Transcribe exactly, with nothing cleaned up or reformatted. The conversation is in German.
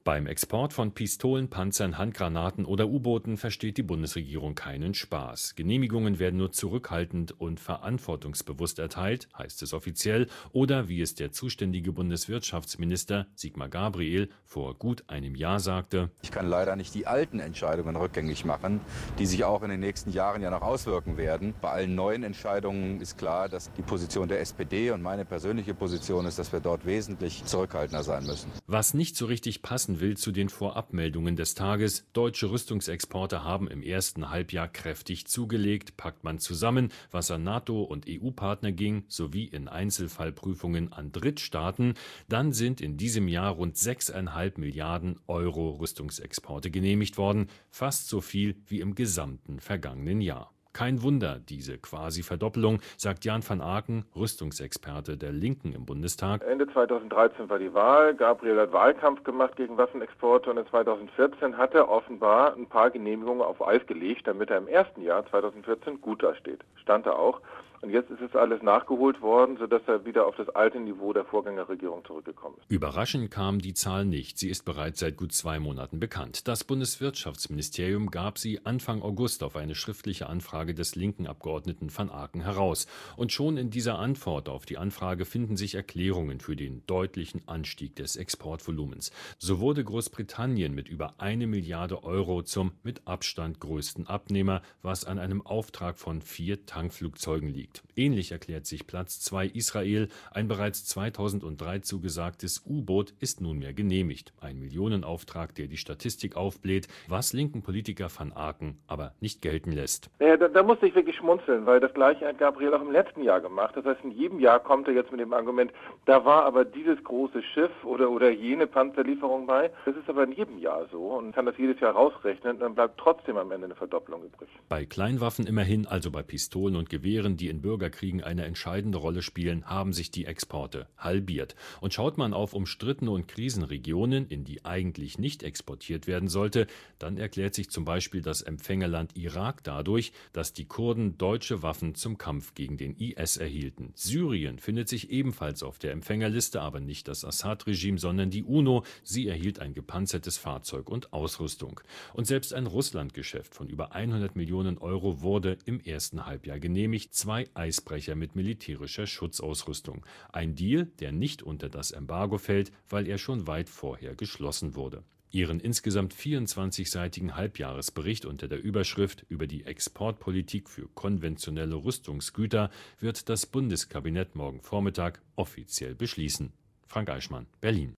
Beim Export von Pistolen, Panzern, Handgranaten oder U-Booten versteht die Bundesregierung keinen Spaß. Genehmigungen werden nur zurückhaltend und verantwortungsbewusst erteilt, heißt es offiziell, oder wie es der zuständige Bundeswirtschaftsminister Sigmar Gabriel vor gut einem Jahr sagte: Ich kann leider nicht die alten Entscheidungen rückgängig machen, die sich auch in den nächsten Jahren ja noch auswirken werden. Bei allen neuen Entscheidungen ist klar, dass die Position der S P D und meine persönliche Position ist, dass wir dort wesentlich zurückhaltender sein müssen. Was nicht so richtig passen will zu den Vorabmeldungen des Tages: Deutsche Rüstungsexporte haben im ersten Halbjahr kräftig zugelegt. Packt man zusammen, was an NATO- und E U-Partner ging, sowie in Einzelfallprüfungen an Drittstaaten, dann sind in diesem Jahr rund sechseinhalb Milliarden Euro Rüstungsexporte genehmigt worden, fast so viel wie im gesamten vergangenen Jahr. Kein Wunder, diese Quasi-Verdoppelung, sagt Jan van Aken, Rüstungsexperte der Linken im Bundestag. Ende zweitausenddreizehn war die Wahl. Gabriel hat Wahlkampf gemacht gegen Waffenexporte und in zweitausendvierzehn hat er offenbar ein paar Genehmigungen auf Eis gelegt, damit er im ersten Jahr zweitausendvierzehn gut dasteht. Stand er auch. Und jetzt ist es alles nachgeholt worden, sodass er wieder auf das alte Niveau der Vorgängerregierung zurückgekommen ist. Überraschend kam die Zahl nicht. Sie ist bereits seit gut zwei Monaten bekannt. Das Bundeswirtschaftsministerium gab sie Anfang August auf eine schriftliche Anfrage des linken Abgeordneten van Aken heraus. Und schon in dieser Antwort auf die Anfrage finden sich Erklärungen für den deutlichen Anstieg des Exportvolumens. So wurde Großbritannien mit über eine Milliarde Euro zum mit Abstand größten Abnehmer, was an einem Auftrag von vier Tankflugzeugen liegt. Ähnlich erklärt sich Platz zwei Israel. Ein bereits zweitausenddrei zugesagtes U-Boot ist nunmehr genehmigt. Ein Millionenauftrag, der die Statistik aufbläht, was linken Politiker van Aken aber nicht gelten lässt. Ja, da, da musste ich wirklich schmunzeln, weil das Gleiche hat Gabriel auch im letzten Jahr gemacht. Das heißt, in jedem Jahr kommt er jetzt mit dem Argument, da war aber dieses große Schiff oder, oder jene Panzerlieferung bei. Das ist aber in jedem Jahr so und kann das jedes Jahr rausrechnen. Dann bleibt trotzdem am Ende eine Verdopplung übrig. Bei Kleinwaffen immerhin, also bei Pistolen und Gewehren, die in Bürgerkriegen eine entscheidende Rolle spielen, haben sich die Exporte halbiert. Und schaut man auf umstrittene und Krisenregionen, in die eigentlich nicht exportiert werden sollte, dann erklärt sich zum Beispiel das Empfängerland Irak dadurch, dass die Kurden deutsche Waffen zum Kampf gegen den I S erhielten. Syrien findet sich ebenfalls auf der Empfängerliste, aber nicht das Assad-Regime, sondern die UNO. Sie erhielt ein gepanzertes Fahrzeug und Ausrüstung. Und selbst ein Russlandgeschäft von über hundert Millionen Euro wurde im ersten Halbjahr genehmigt. Zwei Eisbrecher mit militärischer Schutzausrüstung. Ein Deal, der nicht unter das Embargo fällt, weil er schon weit vorher geschlossen wurde. Ihren insgesamt vierundzwanzigseitigen Halbjahresbericht unter der Überschrift über die Exportpolitik für konventionelle Rüstungsgüter wird das Bundeskabinett morgen Vormittag offiziell beschließen. Frank Eichmann, Berlin.